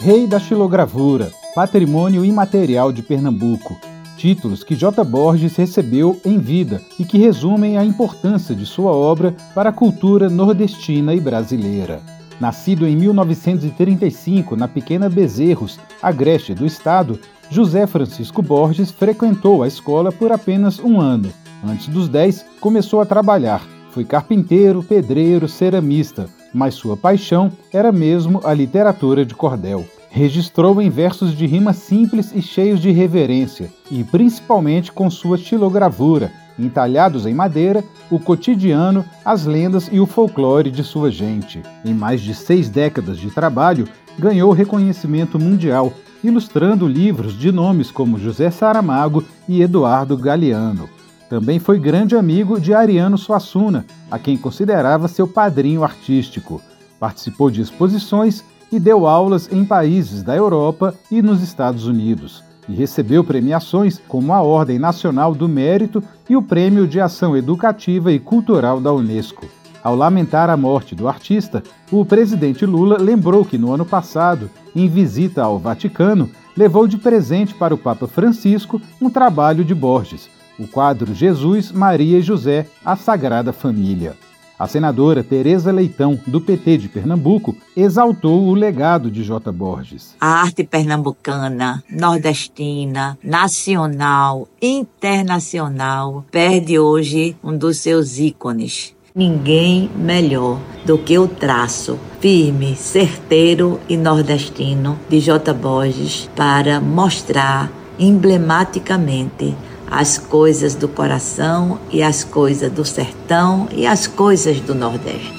Rei da xilogravura, patrimônio imaterial de Pernambuco. Títulos que J. Borges recebeu em vida e que resumem a importância de sua obra para a cultura nordestina e brasileira. Nascido em 1935 na pequena Bezerros, agreste do estado, José Francisco Borges frequentou a escola por apenas um ano. Antes dos 10, começou a trabalhar. Foi carpinteiro, pedreiro, ceramista, mas sua paixão era mesmo a literatura de cordel. Registrou em versos de rima simples e cheios de reverência, e principalmente com sua xilogravura, entalhados em madeira, o cotidiano, as lendas e o folclore de sua gente. Em mais de 6 décadas de trabalho, ganhou reconhecimento mundial, ilustrando livros de nomes como José Saramago e Eduardo Galeano. Também foi grande amigo de Ariano Suassuna, a quem considerava seu padrinho artístico. Participou de exposições e deu aulas em países da Europa e nos Estados Unidos. E recebeu premiações como a Ordem Nacional do Mérito e o Prêmio de Ação Educativa e Cultural da Unesco. Ao lamentar a morte do artista, o presidente Lula lembrou que no ano passado, em visita ao Vaticano, levou de presente para o Papa Francisco um trabalho de Borges, o quadro Jesus, Maria e José, a Sagrada Família. A senadora Tereza Leitão, do PT de Pernambuco, exaltou o legado de J. Borges. A arte pernambucana, nordestina, nacional, internacional, perde hoje um dos seus ícones. Ninguém melhor do que o traço firme, certeiro e nordestino de J. Borges para mostrar emblematicamente as coisas do coração e as coisas do sertão e as coisas do Nordeste.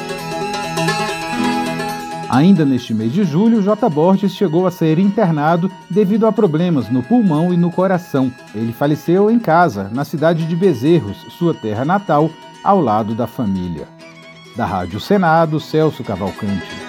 Ainda neste mês de julho, J. Borges chegou a ser internado devido a problemas no pulmão e no coração. Ele faleceu em casa, na cidade de Bezerros, sua terra natal, ao lado da família. Da Rádio Senado, Celso Cavalcante.